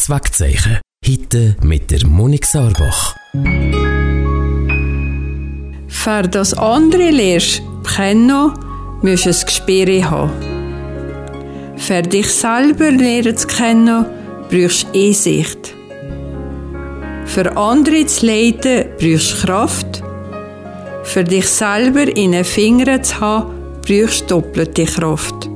Schlafwegzeichen. Heute mit der Monik Sarbach. Für das andere lernst kennen, musst du ein Gespür haben. Für dich selber lernen zu kennen, brauchst du Einsicht. Für andere zu leiten, brauchst du Kraft. Für dich selber in den Fingern zu haben, brauchst du doppelte Kraft.